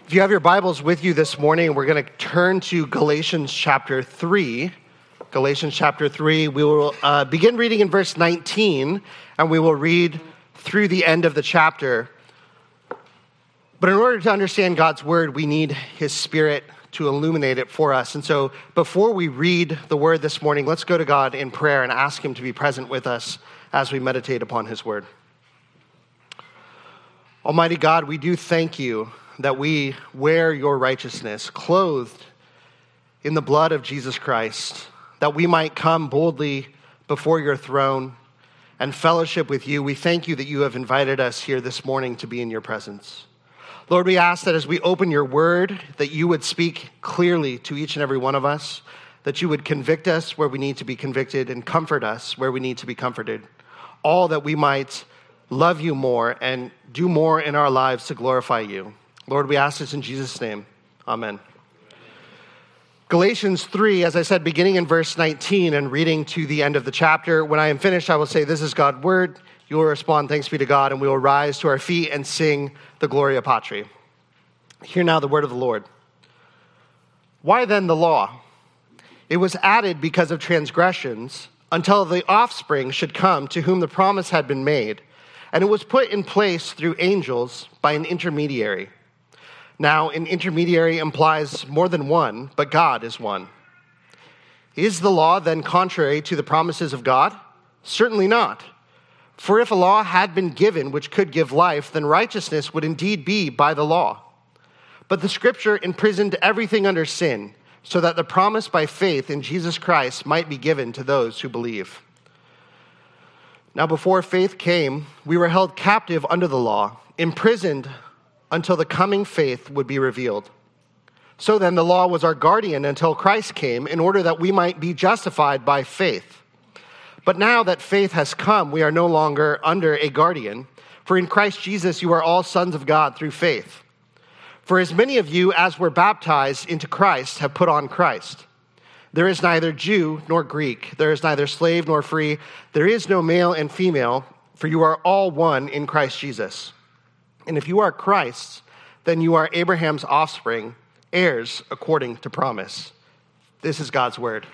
If you have your Bibles with you this morning, we're going to turn to Galatians chapter 3. Galatians chapter 3, we will begin reading in verse 19, and we will read through the end of the chapter. But in order to understand God's word, we need his Spirit to illuminate it for us. And so before we read the word this morning, let's go to God in prayer and ask him to be present with us as we meditate upon his word. Almighty God, we do thank you that we wear your righteousness, clothed in the blood of Jesus Christ, that we might come boldly before your throne and fellowship with you. We thank you that you have invited us here this morning to be in your presence. Lord, we ask that as we open your word, that you would speak clearly to each and every one of us, that you would convict us where we need to be convicted and comfort us where we need to be comforted, all that we might love you more and do more in our lives to glorify you. Lord, we ask this in Jesus' name. Amen. Galatians 3, as I said, beginning in verse 19 and reading to the end of the chapter. When I am finished, I will say, "This is God's word." You will respond, "Thanks be to God," and we will rise to our feet and sing the Gloria Patri. Hear now the word of the Lord. Why then the law? It was added because of transgressions until the offspring should come to whom the promise had been made, and it was put in place through angels by an intermediary. Now, an intermediary implies more than one, but God is one. Is the law then contrary to the promises of God? Certainly not. For if a law had been given which could give life, then righteousness would indeed be by the law. But the scripture imprisoned everything under sin, so that the promise by faith in Jesus Christ might be given to those who believe. Now before faith came, we were held captive under the law, imprisoned until the coming faith would be revealed. So then the law was our guardian until Christ came, in order that we might be justified by faith. But now that faith has come, we are no longer under a guardian, for in Christ Jesus you are all sons of God through faith. For as many of you as were baptized into Christ have put on Christ. There is neither Jew nor Greek, there is neither slave nor free, there is no male and female, for you are all one in Christ Jesus. And if you are Christ's, then you are Abraham's offspring, heirs according to promise. This is God's word.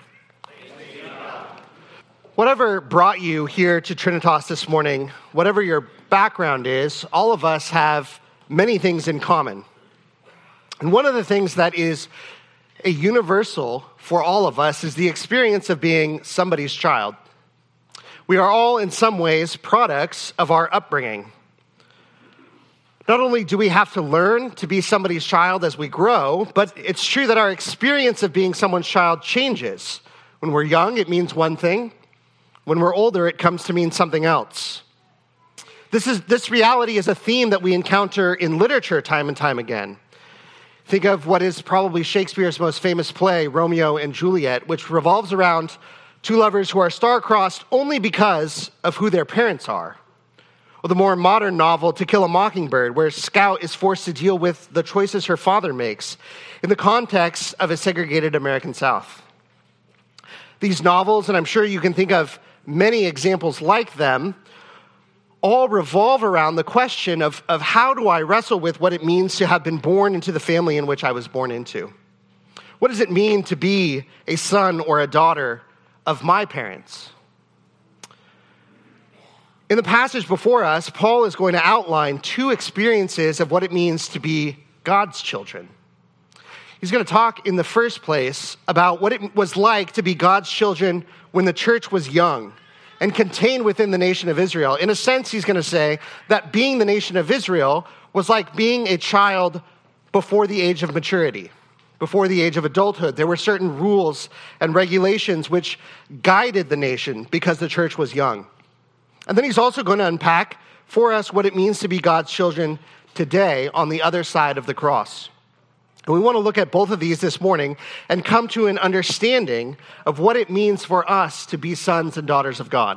Whatever brought you here to Trinitas this morning, whatever your background is, all of us have many things in common. And one of the things that is a universal for all of us is the experience of being somebody's child. We are all in some ways products of our upbringing. Not only do we have to learn to be somebody's child as we grow, but it's true that our experience of being someone's child changes. When we're young, it means one thing. When we're older, it comes to mean something else. This reality is a theme that we encounter in literature time and time again. Think of what is probably Shakespeare's most famous play, Romeo and Juliet, which revolves around two lovers who are star-crossed only because of who their parents are. Or the more modern novel, To Kill a Mockingbird, where Scout is forced to deal with the choices her father makes in the context of a segregated American South. These novels, and I'm sure you can think of many examples like them, all revolve around the question of how do I wrestle with what it means to have been born into the family in which I was born into? What does it mean to be a son or a daughter of my parents? In the passage before us, Paul is going to outline two experiences of what it means to be God's children. He's going to talk in the first place about what it was like to be God's children when the church was young and contained within the nation of Israel. In a sense, he's going to say that being the nation of Israel was like being a child before the age of maturity, before the age of adulthood. There were certain rules and regulations which guided the nation because the church was young. And then he's also going to unpack for us what it means to be God's children today on the other side of the cross. And we want to look at both of these this morning and come to an understanding of what it means for us to be sons and daughters of God.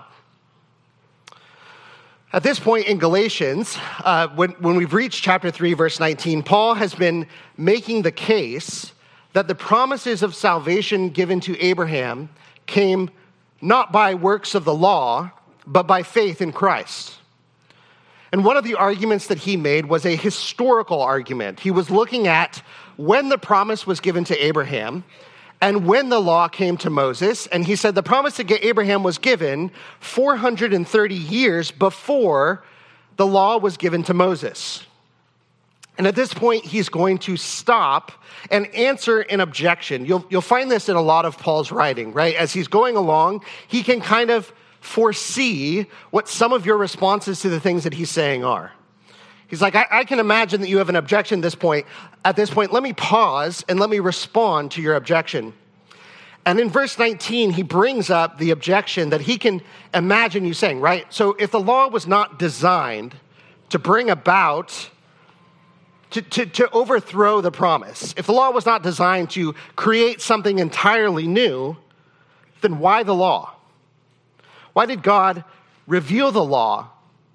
At this point in Galatians, when we've reached chapter 3, verse 19, Paul has been making the case that the promises of salvation given to Abraham came not by works of the law, but by faith in Christ. And one of the arguments that he made was a historical argument. He was looking at when the promise was given to Abraham and when the law came to Moses. And he said the promise to Abraham was given 430 years before the law was given to Moses. And at this point, he's going to stop and answer an objection. You'll find this in a lot of Paul's writing, right? As he's going along, he can kind of foresee what some of your responses to the things that he's saying are. He's like, I can imagine that you have an objection at this point. Let me pause and let me respond to your objection. And in verse 19, he brings up the objection that he can imagine you saying, right? So if the law was not designed to bring about to overthrow the promise, if the law was not designed to create something entirely new, then why the law? Why did God reveal the law?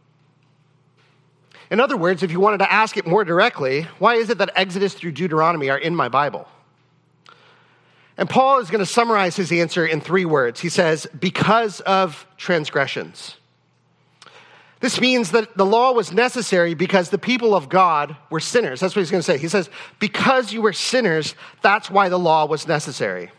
In other words, if you wanted to ask it more directly, why is it that Exodus through Deuteronomy are in my Bible? And Paul is going to summarize his answer in 3 words. He says, because of transgressions. This means that the law was necessary because the people of God were sinners. That's what he's going to say. He says, because you were sinners, that's why the law was necessary.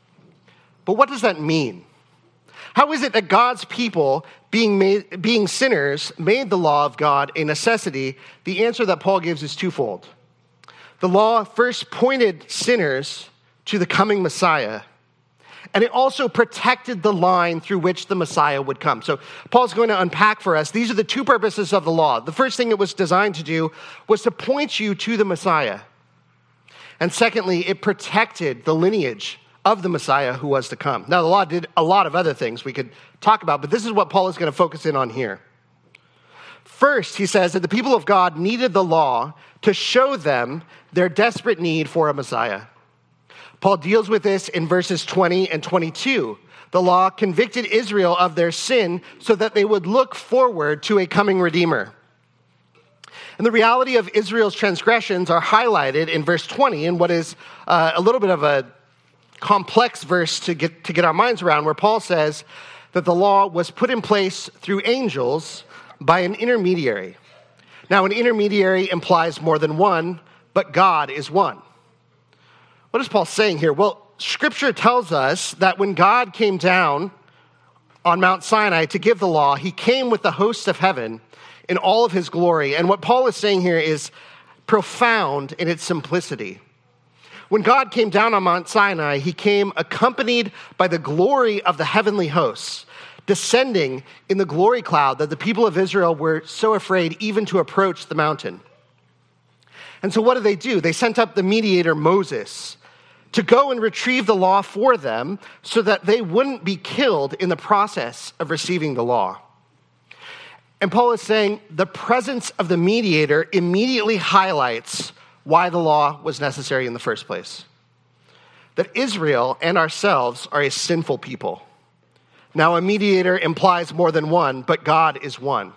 But what does that mean? How is it that God's people, being sinners, made the law of God a necessity? The answer that Paul gives is twofold. The law first pointed sinners to the coming Messiah, and it also protected the line through which the Messiah would come. So Paul's going to unpack for us, these are the 2 purposes of the law. The first thing it was designed to do was to point you to the Messiah. And secondly, it protected the lineage of the Messiah who was to come. Now, the law did a lot of other things we could talk about, but this is what Paul is going to focus in on here. First, he says that the people of God needed the law to show them their desperate need for a Messiah. Paul deals with this in verses 20 and 22. The law convicted Israel of their sin so that they would look forward to a coming Redeemer. And the reality of Israel's transgressions are highlighted in verse 20 in what is a little bit of a complex verse to get our minds around, where Paul says that the law was put in place through angels by an intermediary. Now, an intermediary implies more than one, but God is one. What is Paul saying here? Well, Scripture tells us that when God came down on Mount Sinai to give the law, he came with the hosts of heaven in all of his glory. And what Paul is saying here is profound in its simplicity. When God came down on Mount Sinai, he came accompanied by the glory of the heavenly hosts, descending in the glory cloud that the people of Israel were so afraid even to approach the mountain. And so what do? They sent up the mediator Moses to go and retrieve the law for them so that they wouldn't be killed in the process of receiving the law. And Paul is saying the presence of the mediator immediately highlights why the law was necessary in the first place. That Israel and ourselves are a sinful people. Now, a mediator implies more than one, but God is one.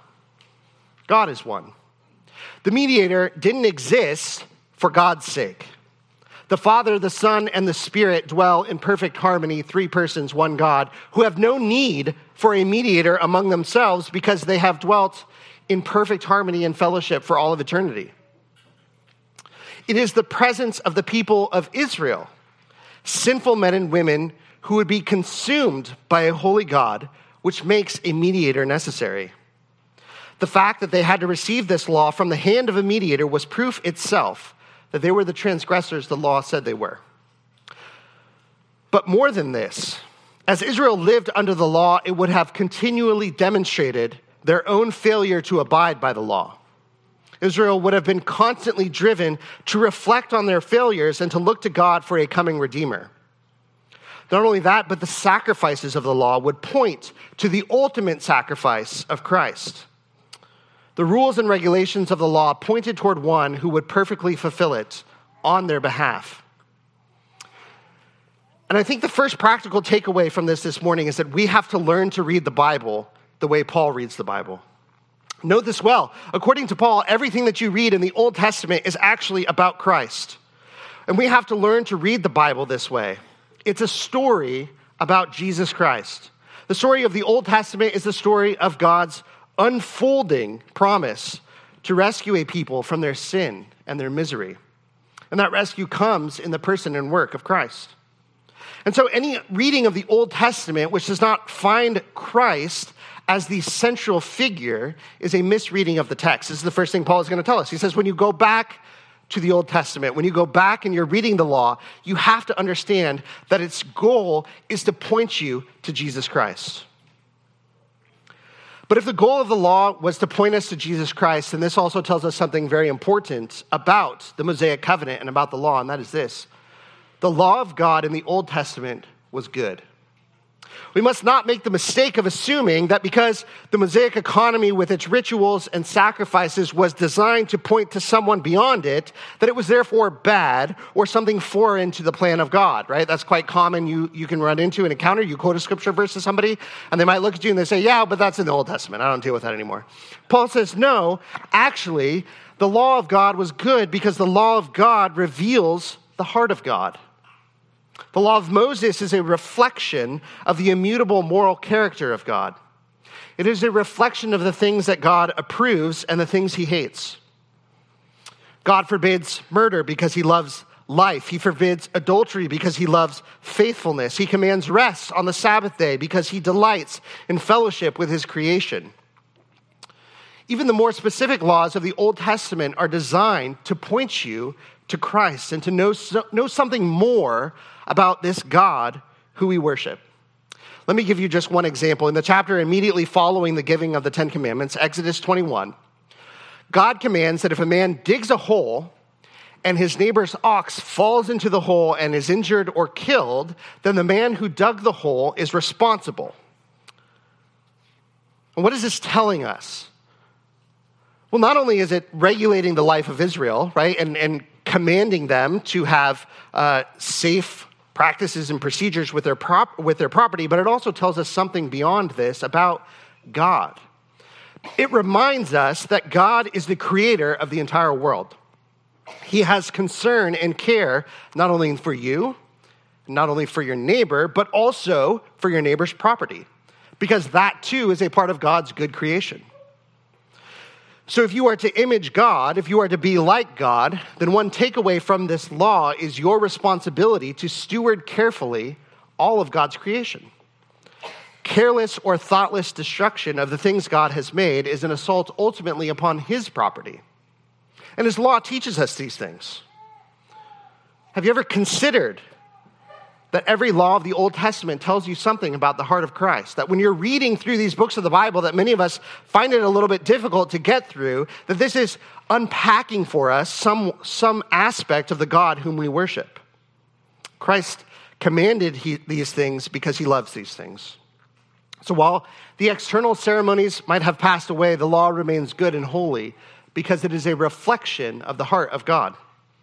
God is one. The mediator didn't exist for God's sake. The Father, the Son, and the Spirit dwell in perfect harmony, 3 persons, one God, who have no need for a mediator among themselves because they have dwelt in perfect harmony and fellowship for all of eternity. It is the presence of the people of Israel, sinful men and women who would be consumed by a holy God, which makes a mediator necessary. The fact that they had to receive this law from the hand of a mediator was proof itself that they were the transgressors the law said they were. But more than this, as Israel lived under the law, it would have continually demonstrated their own failure to abide by the law. Israel would have been constantly driven to reflect on their failures and to look to God for a coming Redeemer. Not only that, but the sacrifices of the law would point to the ultimate sacrifice of Christ. The rules and regulations of the law pointed toward one who would perfectly fulfill it on their behalf. And I think the first practical takeaway from this morning is that we have to learn to read the Bible the way Paul reads the Bible. Note this well. According to Paul, everything that you read in the Old Testament is actually about Christ. And we have to learn to read the Bible this way. It's a story about Jesus Christ. The story of the Old Testament is the story of God's unfolding promise to rescue a people from their sin and their misery. And that rescue comes in the person and work of Christ. And so any reading of the Old Testament which does not find Christ as the central figure is a misreading of the text. This is the first thing Paul is going to tell us. He says, when you go back to the Old Testament, when you go back and you're reading the law, you have to understand that its goal is to point you to Jesus Christ. But if the goal of the law was to point us to Jesus Christ, then this also tells us something very important about the Mosaic covenant and about the law, and that is this. The law of God in the Old Testament was good. We must not make the mistake of assuming that because the Mosaic economy with its rituals and sacrifices was designed to point to someone beyond it, that it was therefore bad or something foreign to the plan of God, right? That's quite common. You can run into an encounter. You quote a scripture verse to somebody, and they might look at you and they say, yeah, but that's in the Old Testament. I don't deal with that anymore. Paul says, no, actually, the law of God was good because the law of God reveals the heart of God. The law of Moses is a reflection of the immutable moral character of God. It is a reflection of the things that God approves and the things he hates. God forbids murder because he loves life. He forbids adultery because he loves faithfulness. He commands rest on the Sabbath day because he delights in fellowship with his creation. Even the more specific laws of the Old Testament are designed to point you to Christ and to know something more about this God who we worship. Let me give you just one example. In the chapter immediately following the giving of the Ten Commandments, Exodus 21, God commands that if a man digs a hole and his neighbor's ox falls into the hole and is injured or killed, then the man who dug the hole is responsible. And what is this telling us? Well, not only is it regulating the life of Israel, right, and commanding them to have safe practices and procedures with their property, but it also tells us something beyond this about God. It reminds us that God is the creator of the entire world. He has concern and care not only for you, not only for your neighbor, but also for your neighbor's property, because that too is a part of God's good creation. So if you are to image God, if you are to be like God, then one takeaway from this law is your responsibility to steward carefully all of God's creation. Careless or thoughtless destruction of the things God has made is an assault ultimately upon his property. And his law teaches us these things. Have you ever considered that every law of the Old Testament tells you something about the heart of Christ? That when you're reading through these books of the Bible that many of us find it a little bit difficult to get through, that this is unpacking for us some aspect of the God whom we worship. Christ commanded these things because he loves these things. So while the external ceremonies might have passed away, the law remains good and holy because it is a reflection of the heart of God.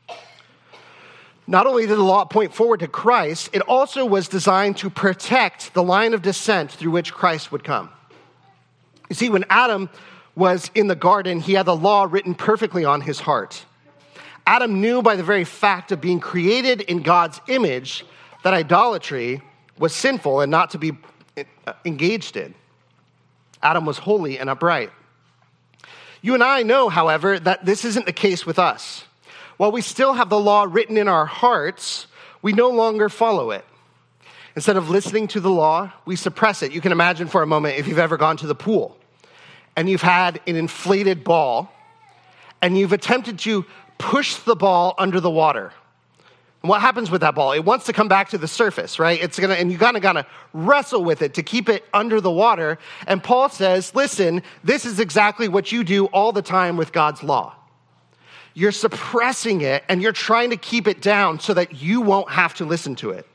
Not only did the law point forward to Christ, it also was designed to protect the line of descent through which Christ would come. You see, when Adam was in the garden, he had the law written perfectly on his heart. Adam knew by the very fact of being created in God's image that idolatry was sinful and not to be engaged in. Adam was holy and upright. You and I know, however, that this isn't the case with us. While we still have the law written in our hearts, we no longer follow it. Instead of listening to the law, we suppress it. You can imagine for a moment if you've ever gone to the pool and you've had an inflated ball and you've attempted to push the ball under the water. And what happens with that ball? It wants to come back to the surface, right? And you gotta wrestle with it to keep it under the water. And Paul says, listen, this is exactly what you do all the time with God's law. You're suppressing it and you're trying to keep it down so that you won't have to listen to it.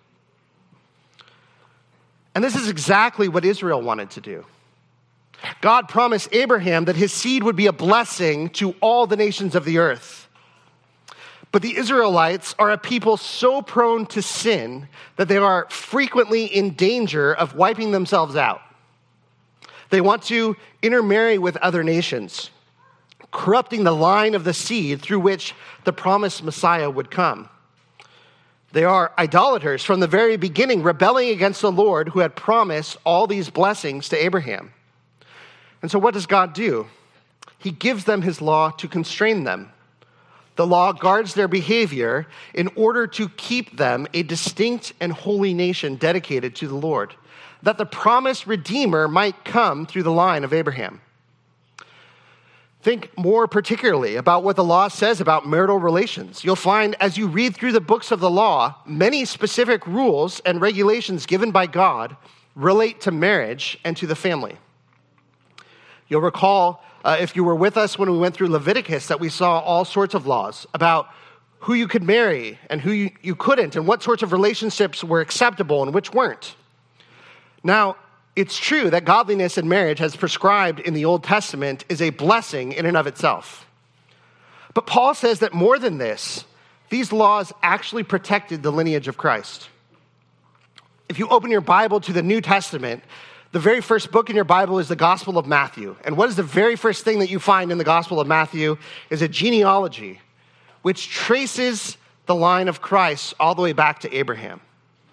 And this is exactly what Israel wanted to do. God promised Abraham that his seed would be a blessing to all the nations of the earth. But the Israelites are a people so prone to sin that they are frequently in danger of wiping themselves out. They want to intermarry with other nations, corrupting the line of the seed through which the promised Messiah would come. They are idolaters from the very beginning, rebelling against the Lord who had promised all these blessings to Abraham. And so what does God do? He gives them his law to constrain them. The law guards their behavior in order to keep them a distinct and holy nation dedicated to the Lord, that the promised Redeemer might come through the line of Abraham. Think more particularly about what the law says about marital relations. You'll find as you read through the books of the law, many specific rules and regulations given by God relate to marriage and to the family. You'll recall, if you were with us when we went through Leviticus, that we saw all sorts of laws about who you could marry and who you couldn't, and what sorts of relationships were acceptable and which weren't. Now, it's true that godliness in marriage, as prescribed in the Old Testament, is a blessing in and of itself. But Paul says that more than this, these laws actually protected the lineage of Christ. If you open your Bible to the New Testament, the very first book in your Bible is the Gospel of Matthew. And what is the very first thing that you find in the Gospel of Matthew is a genealogy which traces the line of Christ all the way back to Abraham.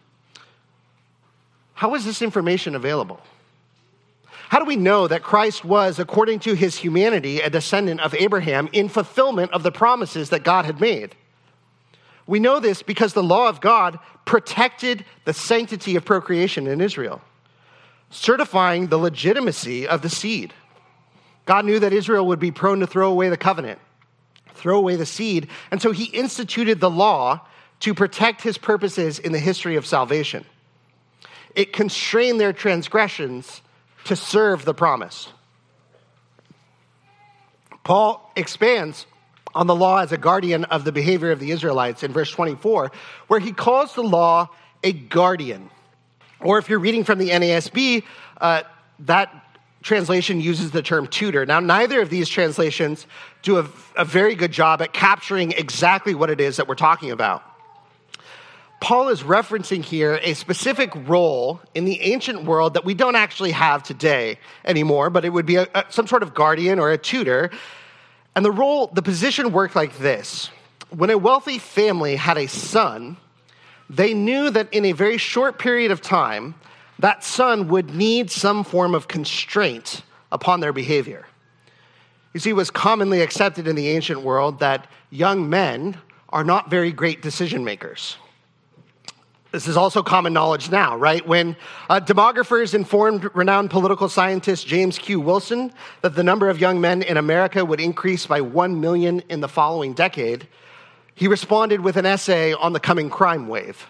How is this information available? How do we know that Christ was, according to his humanity, a descendant of Abraham in fulfillment of the promises that God had made? We know this because the law of God protected the sanctity of procreation in Israel, certifying the legitimacy of the seed. God knew that Israel would be prone to throw away the covenant, throw away the seed, and so he instituted the law to protect his purposes in the history of salvation. It constrained their transgressions to serve the promise. Paul expands on the law as a guardian of the behavior of the Israelites in verse 24, where he calls the law a guardian. Or if you're reading from the NASB, that translation uses the term tutor. Now, neither of these translations do a very good job at capturing exactly what it is that we're talking about. Paul is referencing here a specific role in the ancient world that we don't actually have today anymore, but it would be some sort of guardian or a tutor. And the position worked like this. When a wealthy family had a son, they knew that in a very short period of time, that son would need some form of constraint upon their behavior. You see, it was commonly accepted in the ancient world that young men are not very great decision makers. This is also common knowledge now, right? When demographers informed renowned political scientist James Q. Wilson that the number of young men in America would increase by 1 million in the following decade, he responded with an essay on the coming crime wave.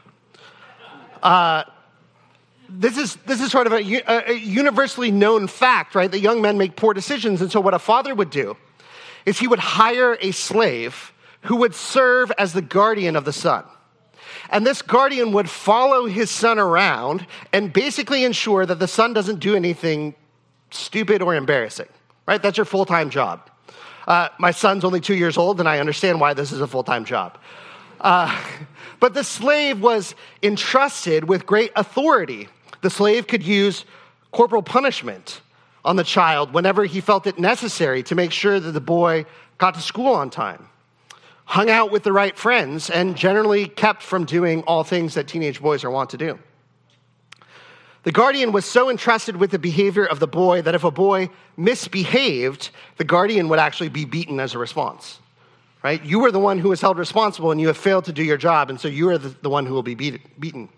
This is sort of a universally known fact, right? That young men make poor decisions. And so what a father would do is he would hire a slave who would serve as the guardian of the son. And this guardian would follow his son around and basically ensure that the son doesn't do anything stupid or embarrassing, right? That's your full-time job. My son's only 2 years old, and I understand why this is a full-time job. But the slave was entrusted with great authority. The slave could use corporal punishment on the child whenever he felt it necessary to make sure that the boy got to school on time, hung out with the right friends, and generally kept from doing all things that teenage boys are wont to do. The guardian was so entrusted with the behavior of the boy that if a boy misbehaved, the guardian would actually be beaten as a response, right? You were the one who was held responsible and you have failed to do your job, and so you are the one who will be beaten.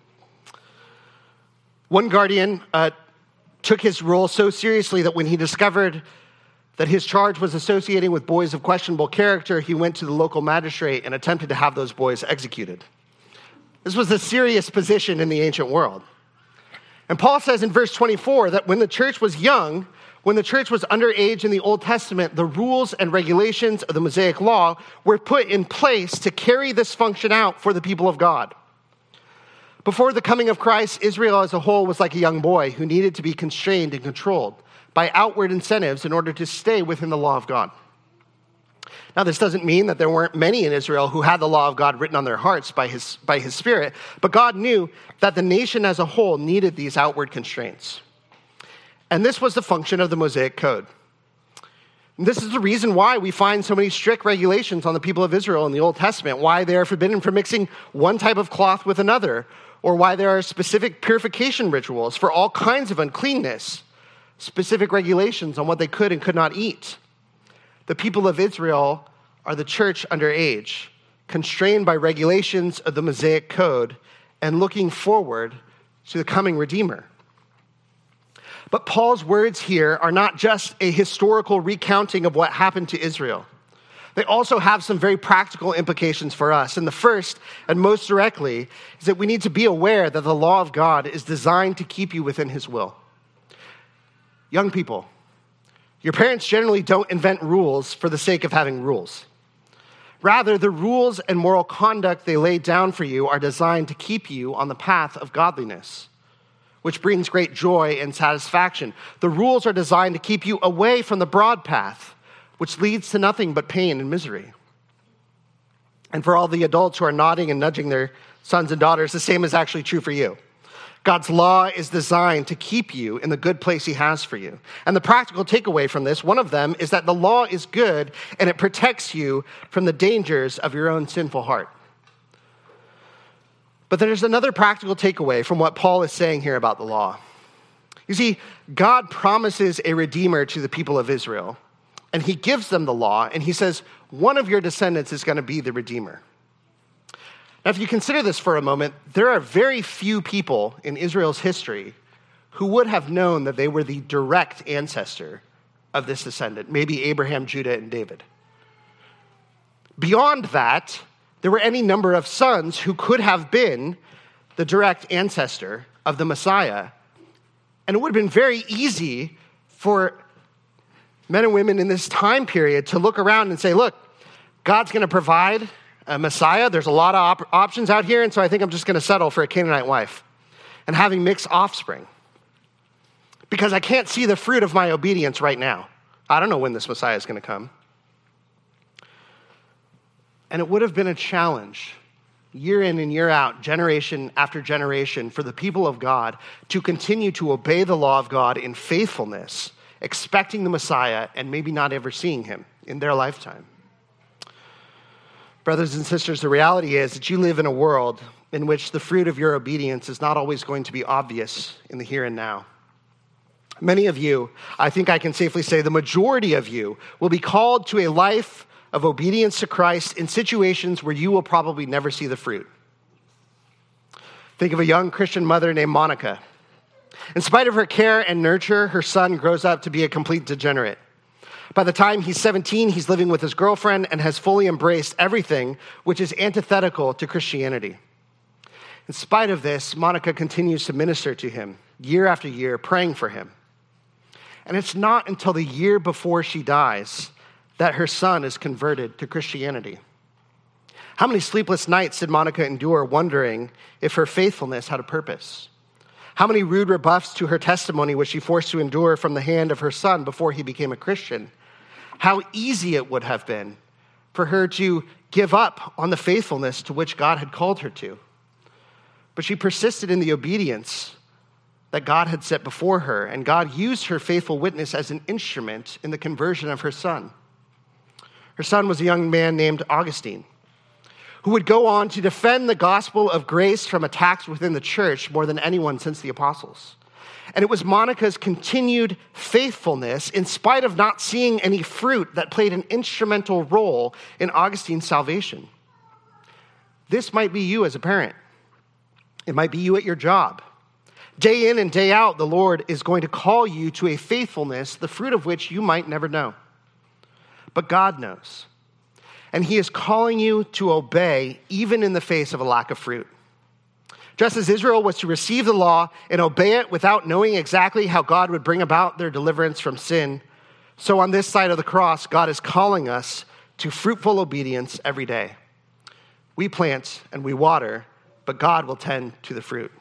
One guardian took his role so seriously that when he discovered that his charge was associating with boys of questionable character, he went to the local magistrate and attempted to have those boys executed. This was a serious position in the ancient world. And Paul says in verse 24 that when the church was young, when the church was underage in the Old Testament, the rules and regulations of the Mosaic Law were put in place to carry this function out for the people of God. Before the coming of Christ, Israel as a whole was like a young boy who needed to be constrained and controlled by outward incentives in order to stay within the law of God. Now, this doesn't mean that there weren't many in Israel who had the law of God written on their hearts by his Spirit, but God knew that the nation as a whole needed these outward constraints. And this was the function of the Mosaic Code. And this is the reason why we find so many strict regulations on the people of Israel in the Old Testament, why they are forbidden from mixing one type of cloth with another, or why there are specific purification rituals for all kinds of uncleanness, specific regulations on what they could and could not eat. The people of Israel are the church underage, constrained by regulations of the Mosaic Code and looking forward to the coming Redeemer. But Paul's words here are not just a historical recounting of what happened to Israel. They also have some very practical implications for us. And the first, and most directly, is that we need to be aware that the law of God is designed to keep you within his will. Young people, your parents generally don't invent rules for the sake of having rules. Rather, the rules and moral conduct they lay down for you are designed to keep you on the path of godliness, which brings great joy and satisfaction. The rules are designed to keep you away from the broad path, which leads to nothing but pain and misery. And for all the adults who are nodding and nudging their sons and daughters, the same is actually true for you. God's law is designed to keep you in the good place he has for you. And the practical takeaway from this, one of them, is that the law is good and it protects you from the dangers of your own sinful heart. But there's another practical takeaway from what Paul is saying here about the law. You see, God promises a redeemer to the people of Israel, and he gives them the law, and he says, one of your descendants is going to be the redeemer. Now, if you consider this for a moment, there are very few people in Israel's history who would have known that they were the direct ancestor of this descendant, maybe Abraham, Judah, and David. Beyond that, there were any number of sons who could have been the direct ancestor of the Messiah. And it would have been very easy for men and women in this time period to look around and say, look, God's going to provide a Messiah. There's a lot of options out here, and so I think I'm just going to settle for a Canaanite wife and having mixed offspring because I can't see the fruit of my obedience right now. I don't know when this Messiah is going to come. And it would have been a challenge year in and year out, generation after generation, for the people of God to continue to obey the law of God in faithfulness, expecting the Messiah and maybe not ever seeing him in their lifetime. Brothers and sisters, the reality is that you live in a world in which the fruit of your obedience is not always going to be obvious in the here and now. Many of you, I think I can safely say the majority of you, will be called to a life of obedience to Christ in situations where you will probably never see the fruit. Think of a young Christian mother named Monica. In spite of her care and nurture, her son grows up to be a complete degenerate. By the time he's 17, he's living with his girlfriend and has fully embraced everything which is antithetical to Christianity. In spite of this, Monica continues to minister to him year after year, praying for him. And it's not until the year before she dies that her son is converted to Christianity. How many sleepless nights did Monica endure wondering if her faithfulness had a purpose? How many rude rebuffs to her testimony was she forced to endure from the hand of her son before he became a Christian? How easy it would have been for her to give up on the faithfulness to which God had called her to. But she persisted in the obedience that God had set before her, and God used her faithful witness as an instrument in the conversion of her son. Her son was a young man named Augustine, who would go on to defend the gospel of grace from attacks within the church more than anyone since the apostles. And it was Monica's continued faithfulness, in spite of not seeing any fruit, that played an instrumental role in Augustine's salvation. This might be you as a parent. It might be you at your job. Day in and day out, the Lord is going to call you to a faithfulness, the fruit of which you might never know. But God knows. And he is calling you to obey even in the face of a lack of fruit. Just as Israel was to receive the law and obey it without knowing exactly how God would bring about their deliverance from sin, so on this side of the cross, God is calling us to fruitful obedience every day. We plant and we water, but God will tend to the fruit.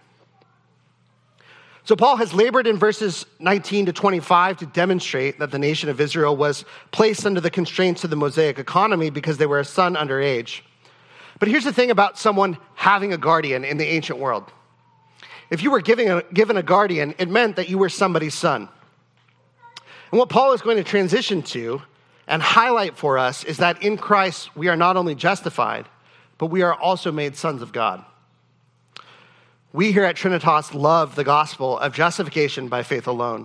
So Paul has labored in verses 19 to 25 to demonstrate that the nation of Israel was placed under the constraints of the Mosaic economy because they were a son underage. But here's the thing about someone having a guardian in the ancient world. If you were given a guardian, it meant that you were somebody's son. And what Paul is going to transition to and highlight for us is that in Christ, we are not only justified, but we are also made sons of God. We here at Trinitas love the gospel of justification by faith alone,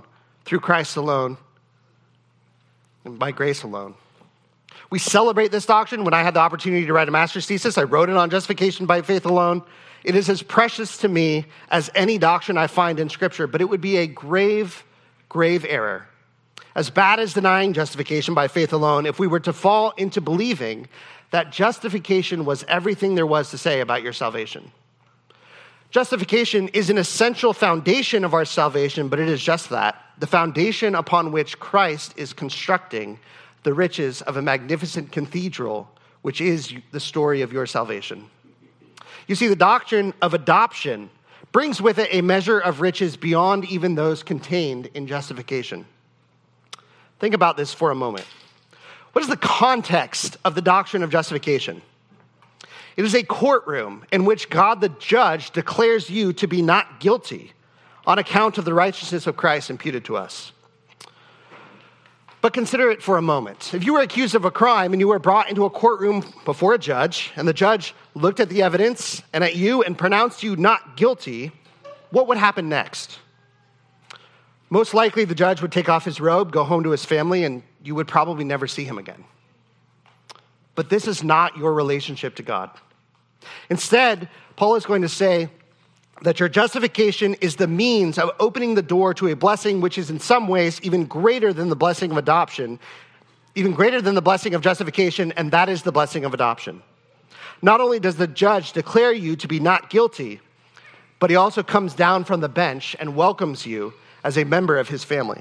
through Christ alone and by grace alone. We celebrate this doctrine. When I had the opportunity to write a master's thesis, I wrote it on justification by faith alone. It is as precious to me as any doctrine I find in Scripture, but it would be a grave, grave error, as bad as denying justification by faith alone, if we were to fall into believing that justification was everything there was to say about your salvation. Justification is an essential foundation of our salvation, but it is just that, the foundation upon which Christ is constructing the riches of a magnificent cathedral, which is the story of your salvation. You see, the doctrine of adoption brings with it a measure of riches beyond even those contained in justification. Think about this for a moment. What is the context of the doctrine of justification? It is a courtroom in which God the judge declares you to be not guilty on account of the righteousness of Christ imputed to us. But consider it for a moment. If you were accused of a crime and you were brought into a courtroom before a judge, and the judge looked at the evidence and at you and pronounced you not guilty, what would happen next? Most likely the judge would take off his robe, go home to his family, and you would probably never see him again. But this is not your relationship to God. Instead, Paul is going to say that your justification is the means of opening the door to a blessing which is in some ways even greater than the blessing of adoption, even greater than the blessing of justification, and that is the blessing of adoption. Not only does the judge declare you to be not guilty, but he also comes down from the bench and welcomes you as a member of his family.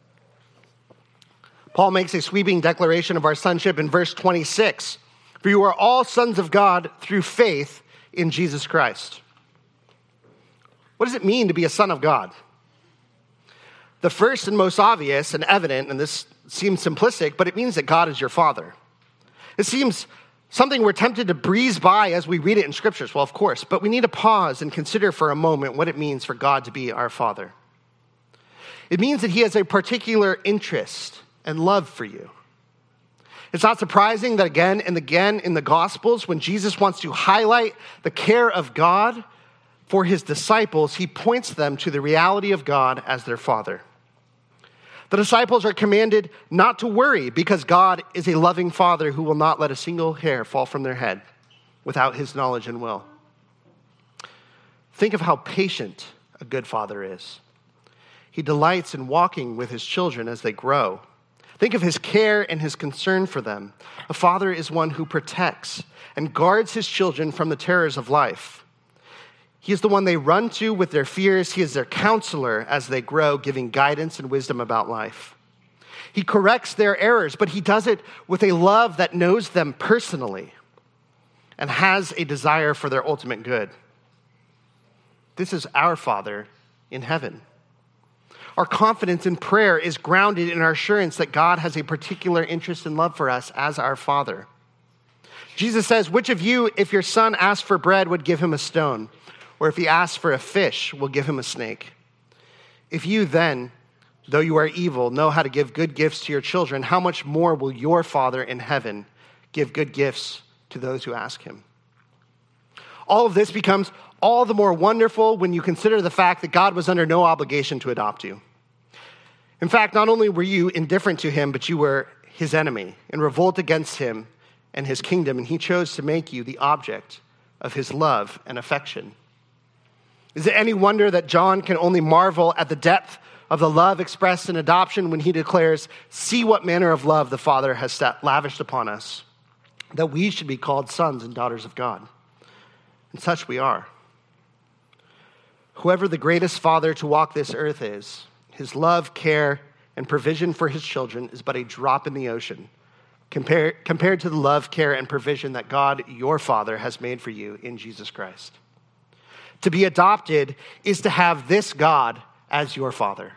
Paul makes a sweeping declaration of our sonship in verse 26. For you are all sons of God through faith in Jesus Christ. What does it mean to be a son of God? The first and most obvious and evident, and this seems simplistic, but it means that God is your father. It seems something we're tempted to breeze by as we read it in scriptures. Well, of course, but we need to pause and consider for a moment what it means for God to be our father. It means that he has a particular interest and love for you. It's not surprising that again and again in the Gospels, when Jesus wants to highlight the care of God for his disciples, he points them to the reality of God as their Father. The disciples are commanded not to worry because God is a loving Father who will not let a single hair fall from their head without his knowledge and will. Think of how patient a good father is. He delights in walking with his children as they grow. Think of his care and his concern for them. A father is one who protects and guards his children from the terrors of life. He is the one they run to with their fears. He is their counselor as they grow, giving guidance and wisdom about life. He corrects their errors, but he does it with a love that knows them personally and has a desire for their ultimate good. This is our Father in heaven. Our confidence in prayer is grounded in our assurance that God has a particular interest and love for us as our Father. Jesus says, which of you, if your son asked for bread, would give him a stone? Or if he asks for a fish, will give him a snake? If you then, though you are evil, know how to give good gifts to your children, how much more will your Father in heaven give good gifts to those who ask him? All of this becomes all the more wonderful when you consider the fact that God was under no obligation to adopt you. In fact, not only were you indifferent to him, but you were his enemy in revolt against him and his kingdom, and he chose to make you the object of his love and affection. Is it any wonder that John can only marvel at the depth of the love expressed in adoption when he declares, see what manner of love the Father has lavished upon us, that we should be called sons and daughters of God. And such we are. Whoever the greatest father to walk this earth is, his love, care, and provision for his children is but a drop in the ocean compared to the love, care, and provision that God, your Father, has made for you in Jesus Christ. To be adopted is to have this God as your Father.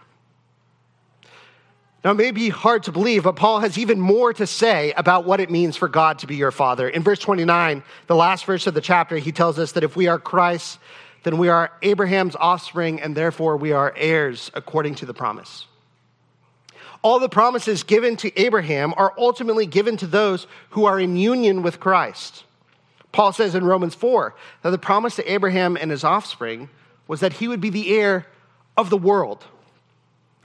Now, it may be hard to believe, but Paul has even more to say about what it means for God to be your Father. In verse 29, the last verse of the chapter, he tells us that if we are Christ, then we are Abraham's offspring, and therefore we are heirs according to the promise. All the promises given to Abraham are ultimately given to those who are in union with Christ. Paul says in Romans 4 that the promise to Abraham and his offspring was that he would be the heir of the world.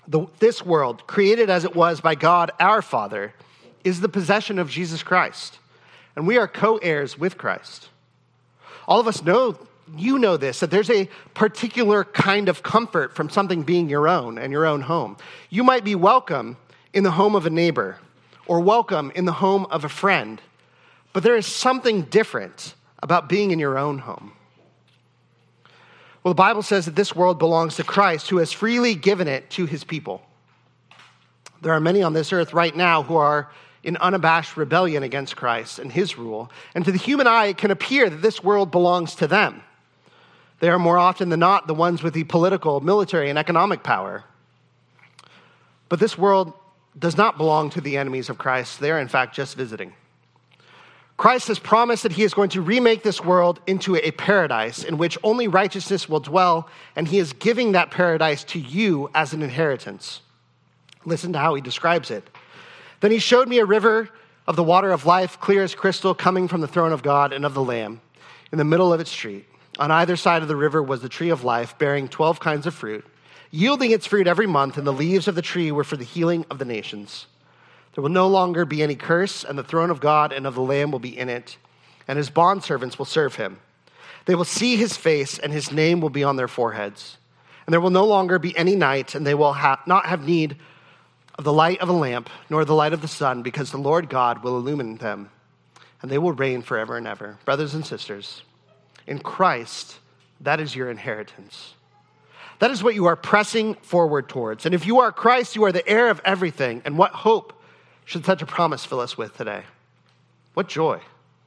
This world, created as it was by God our Father, is the possession of Jesus Christ, and we are co-heirs with Christ. All of us know, you know this, that there's a particular kind of comfort from something being your own and your own home. You might be welcome in the home of a neighbor or welcome in the home of a friend, but there is something different about being in your own home. Well, the Bible says that this world belongs to Christ, who has freely given it to his people. There are many on this earth right now who are in unabashed rebellion against Christ and his rule. And to the human eye, it can appear that this world belongs to them. They are more often than not the ones with the political, military, and economic power. But this world does not belong to the enemies of Christ. They are, in fact, just visiting. Christ has promised that he is going to remake this world into a paradise in which only righteousness will dwell, and he is giving that paradise to you as an inheritance. Listen to how he describes it. Then he showed me a river of the water of life, clear as crystal, coming from the throne of God and of the Lamb, in the middle of its street. On either side of the river was the tree of life, bearing 12 kinds of fruit, yielding its fruit every month, and the leaves of the tree were for the healing of the nations. There will no longer be any curse, and the throne of God and of the Lamb will be in it, and his bondservants will serve him. They will see his face, and his name will be on their foreheads. And there will no longer be any night, and they will not have need of the light of a lamp, nor the light of the sun, because the Lord God will illumine them, and they will reign forever and ever. Brothers and sisters, in Christ, that is your inheritance. That is what you are pressing forward towards. And if you are Christ, you are the heir of everything. And what hope should such a promise fill us with today? What joy.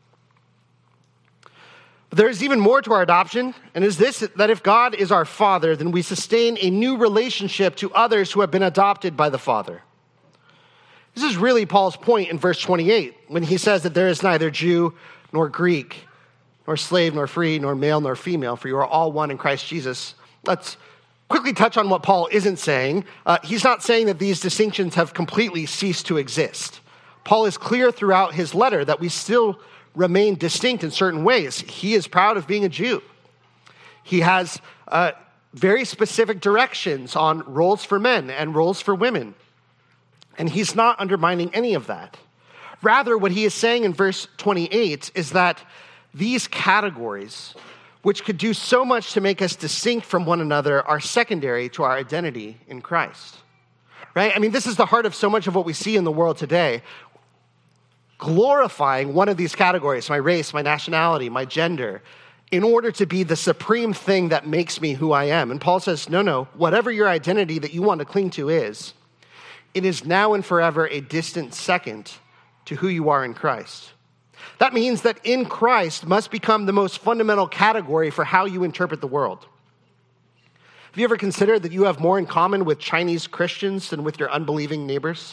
But there is even more to our adoption, and is this, that if God is our Father, then we sustain a new relationship to others who have been adopted by the Father. This is really Paul's point in verse 28, when he says that there is neither Jew nor Greek, nor slave nor free, nor male nor female, for you are all one in Christ Jesus. Let's quickly touch on what Paul isn't saying. He's not saying that these distinctions have completely ceased to exist. Paul is clear throughout his letter that we still remain distinct in certain ways. He is proud of being a Jew. He has very specific directions on roles for men and roles for women. And he's not undermining any of that. Rather, what he is saying in verse 28 is that these categories, which could do so much to make us distinct from one another, are secondary to our identity in Christ. Right? I mean, this is the heart of so much of what we see in the world today. Glorifying one of these categories, my race, my nationality, my gender, in order to be the supreme thing that makes me who I am. And Paul says, no, whatever your identity that you want to cling to is, it is now and forever a distant second to who you are in Christ. That means that in Christ must become the most fundamental category for how you interpret the world. Have you ever considered that you have more in common with Chinese Christians than with your unbelieving neighbors?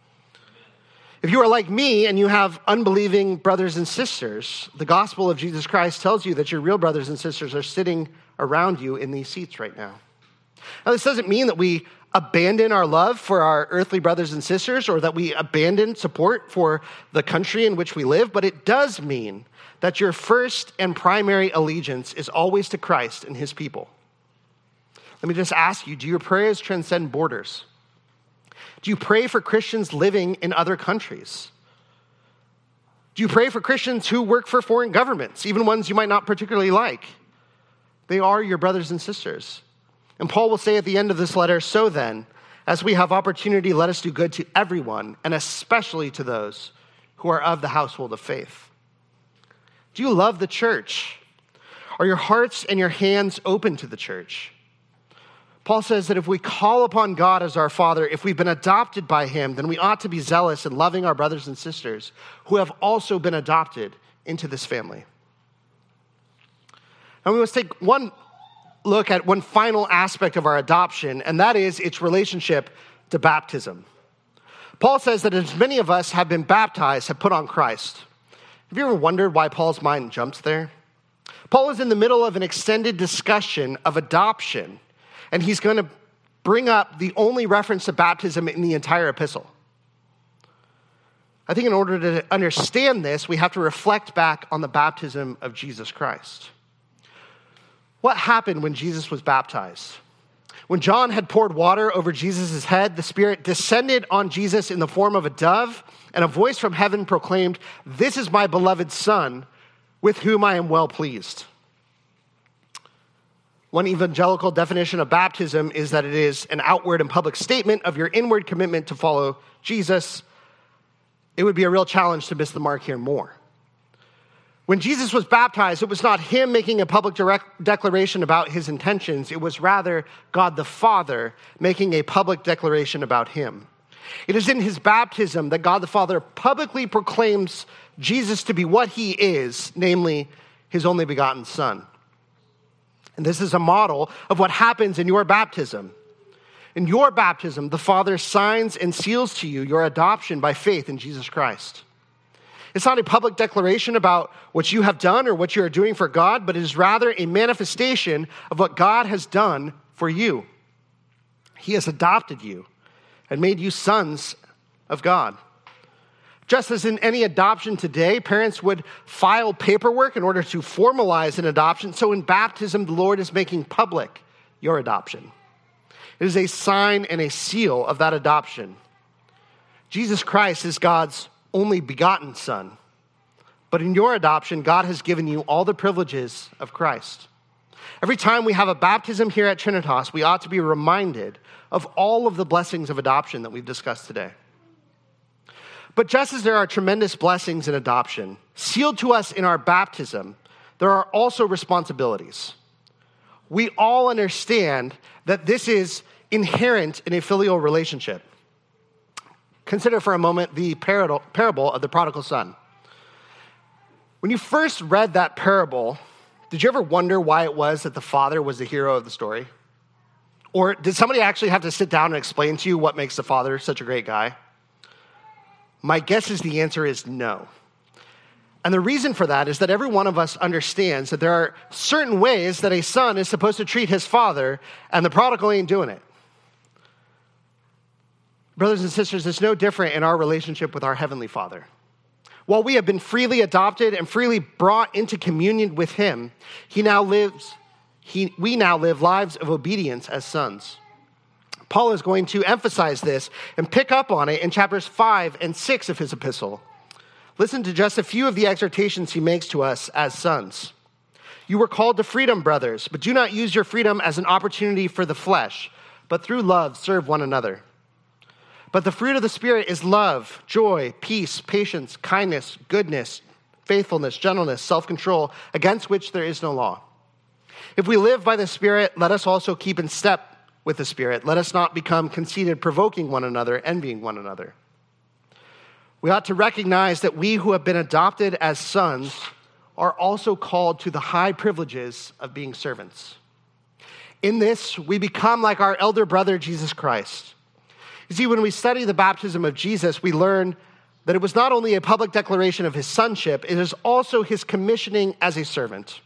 If you are like me and you have unbelieving brothers and sisters, the gospel of Jesus Christ tells you that your real brothers and sisters are sitting around you in these seats right now. Now, this doesn't mean that we abandon our love for our earthly brothers and sisters or that we abandon support for the country in which we live, but it does mean that your first and primary allegiance is always to Christ and his people. Let me just ask you, do your prayers transcend borders? Do you pray for Christians living in other countries? Do you pray for Christians who work for foreign governments, even ones you might not particularly like? They are your brothers and sisters. And Paul will say at the end of this letter, so then, as we have opportunity, let us do good to everyone, and especially to those who are of the household of faith. Do you love the church? Are your hearts and your hands open to the church? Paul says that if we call upon God as our Father, if we've been adopted by him, then we ought to be zealous in loving our brothers and sisters who have also been adopted into this family. Now we must take one look at one final aspect of our adoption, and that is its relationship to baptism. Paul says that as many of us have been baptized, have put on Christ. Have you ever wondered why Paul's mind jumps there? Paul is in the middle of an extended discussion of adoption, and he's going to bring up the only reference to baptism in the entire epistle. I think in order to understand this, we have to reflect back on the baptism of Jesus Christ. What happened when Jesus was baptized? When John had poured water over Jesus' head, the Spirit descended on Jesus in the form of a dove, and a voice from heaven proclaimed, "This is my beloved Son, with whom I am well pleased." One evangelical definition of baptism is that it is an outward and public statement of your inward commitment to follow Jesus. It would be a real challenge to miss the mark here more. When Jesus was baptized, it was not him making a public declaration about his intentions. It was rather God the Father making a public declaration about him. It is in his baptism that God the Father publicly proclaims Jesus to be what he is, namely his only begotten Son. And this is a model of what happens in your baptism. In your baptism, the Father signs and seals to you your adoption by faith in Jesus Christ. It's not a public declaration about what you have done or what you are doing for God, but it is rather a manifestation of what God has done for you. He has adopted you and made you sons of God. Just as in any adoption today, parents would file paperwork in order to formalize an adoption, so in baptism, the Lord is making public your adoption. It is a sign and a seal of that adoption. Jesus Christ is God's only begotten Son. But in your adoption, God has given you all the privileges of Christ. Every time we have a baptism here at Trinitas, we ought to be reminded of all of the blessings of adoption that we've discussed today. But just as there are tremendous blessings in adoption, sealed to us in our baptism, there are also responsibilities. We all understand that this is inherent in a filial relationship. Consider for a moment the parable of the prodigal son. When you first read that parable, did you ever wonder why it was that the father was the hero of the story? Or did somebody actually have to sit down and explain to you what makes the father such a great guy? My guess is the answer is no. And the reason for that is that every one of us understands that there are certain ways that a son is supposed to treat his father, and the prodigal ain't doing it. Brothers and sisters, it's no different in our relationship with our Heavenly Father. While we have been freely adopted and freely brought into communion with him, we now live lives of obedience as sons. Paul is going to emphasize this and pick up on it in chapters 5 and 6 of his epistle. Listen to just a few of the exhortations he makes to us as sons. You were called to freedom, brothers, but do not use your freedom as an opportunity for the flesh, but through love serve one another. But the fruit of the Spirit is love, joy, peace, patience, kindness, goodness, faithfulness, gentleness, self-control, against which there is no law. If we live by the Spirit, let us also keep in step with the Spirit. Let us not become conceited, provoking one another, envying one another. We ought to recognize that we who have been adopted as sons are also called to the high privileges of being servants. In this, we become like our elder brother, Jesus Christ. You see, when we study the baptism of Jesus, we learn that it was not only a public declaration of his sonship, it is also his commissioning as a servant.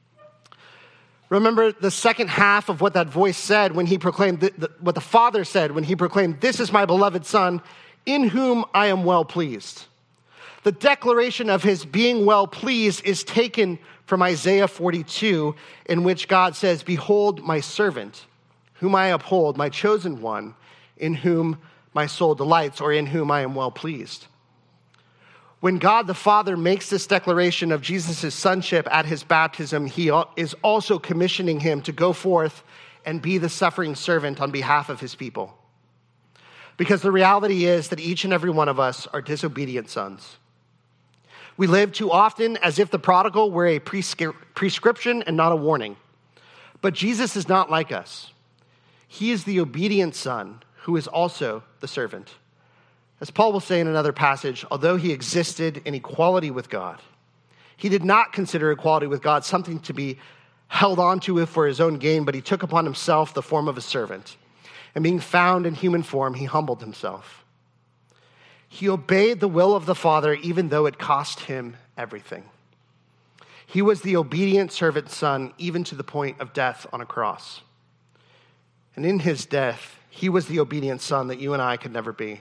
Remember the second half of what that voice said when he proclaimed, what the Father said when he proclaimed, "This is my beloved Son, in whom I am well pleased." The declaration of his being well pleased is taken from Isaiah 42, in which God says, "Behold my servant, whom I uphold, my chosen one, in whom my soul delights," or in whom I am well pleased. When God the Father makes this declaration of Jesus' sonship at his baptism, he is also commissioning him to go forth and be the suffering servant on behalf of his people. Because the reality is that each and every one of us are disobedient sons. We live too often as if the prodigal were a prescription and not a warning. But Jesus is not like us. He is the obedient son who is also the servant. As Paul will say in another passage, although he existed in equality with God, he did not consider equality with God something to be held onto for his own gain, but he took upon himself the form of a servant. And being found in human form, he humbled himself. He obeyed the will of the Father, even though it cost him everything. He was the obedient servant son, even to the point of death on a cross. And in his death, he was the obedient son that you and I could never be.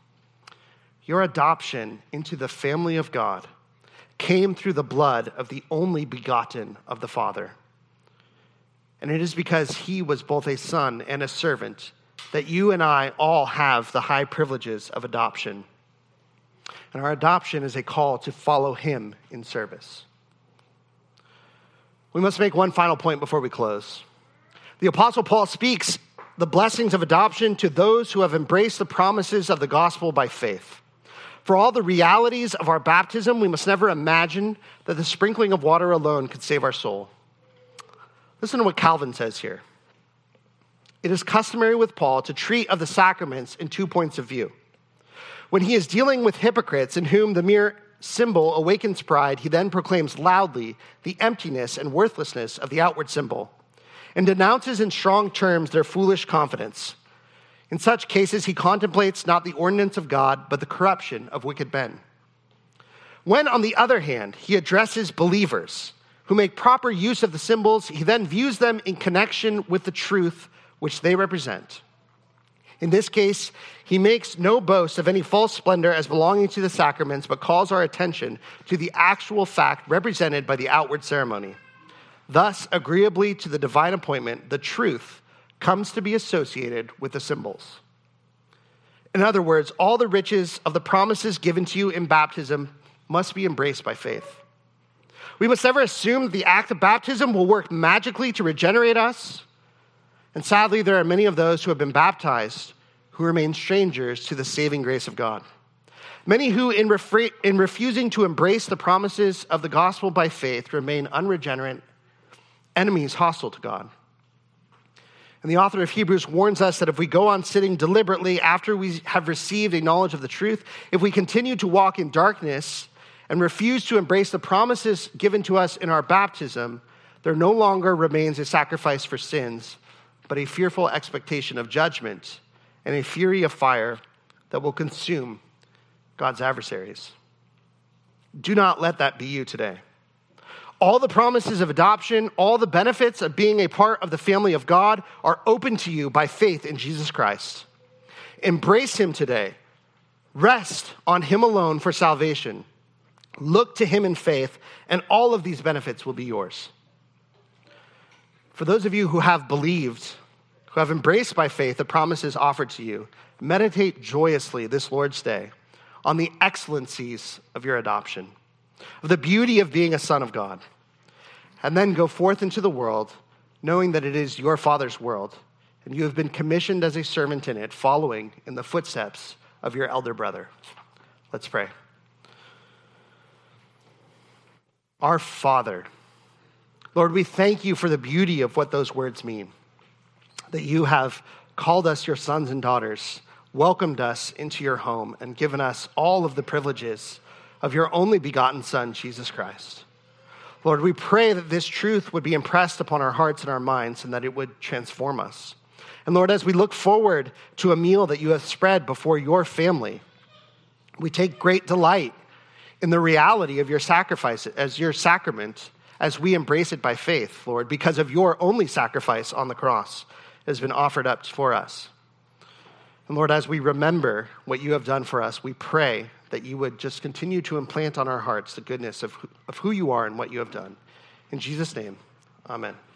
Your adoption into the family of God came through the blood of the only begotten of the Father. And it is because he was both a son and a servant that you and I all have the high privileges of adoption. And our adoption is a call to follow him in service. We must make one final point before we close. The Apostle Paul speaks the blessings of adoption to those who have embraced the promises of the gospel by faith. For all the realities of our baptism, we must never imagine that the sprinkling of water alone could save our soul. Listen to what Calvin says here. It is customary with Paul to treat of the sacraments in 2 points of view. When he is dealing with hypocrites in whom the mere symbol awakens pride, he then proclaims loudly the emptiness and worthlessness of the outward symbol and denounces in strong terms their foolish confidence. In such cases, he contemplates not the ordinance of God, but the corruption of wicked men. When, on the other hand, he addresses believers who make proper use of the symbols, he then views them in connection with the truth which they represent. In this case, he makes no boast of any false splendor as belonging to the sacraments, but calls our attention to the actual fact represented by the outward ceremony. Thus, agreeably to the divine appointment, the truth comes to be associated with the symbols. In other words, all the riches of the promises given to you in baptism must be embraced by faith. We must never assume that the act of baptism will work magically to regenerate us. And sadly, there are many of those who have been baptized who remain strangers to the saving grace of God. Many who, in refusing to embrace the promises of the gospel by faith, remain unregenerate, enemies hostile to God. And the author of Hebrews warns us that if we go on sinning deliberately after we have received a knowledge of the truth, if we continue to walk in darkness and refuse to embrace the promises given to us in our baptism, there no longer remains a sacrifice for sins, but a fearful expectation of judgment and a fury of fire that will consume God's adversaries. Do not let that be you today. All the promises of adoption, all the benefits of being a part of the family of God are open to you by faith in Jesus Christ. Embrace him today. Rest on him alone for salvation. Look to him in faith, and all of these benefits will be yours. For those of you who have believed, who have embraced by faith the promises offered to you, meditate joyously this Lord's Day on the excellencies of your adoption, of the beauty of being a son of God, and then go forth into the world knowing that it is your Father's world, and you have been commissioned as a servant in it, following in the footsteps of your elder brother. Let's pray. Our Father, Lord, we thank you for the beauty of what those words mean, that you have called us your sons and daughters, welcomed us into your home, and given us all of the privileges of your only begotten Son, Jesus Christ. Lord, we pray that this truth would be impressed upon our hearts and our minds and that it would transform us. And Lord, as we look forward to a meal that you have spread before your family, we take great delight in the reality of your sacrifice as your sacrament, as we embrace it by faith, Lord, because of your only sacrifice on the cross has been offered up for us. And Lord, as we remember what you have done for us, we pray that you would just continue to implant on our hearts the goodness of who you are and what you have done. In Jesus' name, amen.